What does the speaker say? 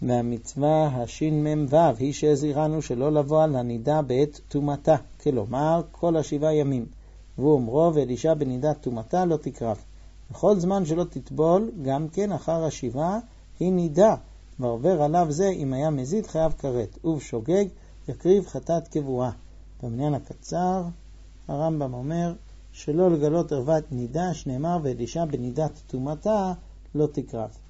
והמצווה הש"מ היא שהזהירנו שלא לבוא על הנידה בעת תומתה, כלומר כל 7 ימים. והוא אומרו, ואלישע בנידת תומתה לא תקרב. בכל זמן שלא תטבול, גם כן אחר 7 היא נידה, ועובר עליו זה אם היה מזיד חייב כרת, ובשוגג יקריב חטאת קבועה. במניין הקצר הרמב"ם אומר שלא לגלות ערוות נידה, שנאמר ואלישע בנידת תומתה לא תקרב.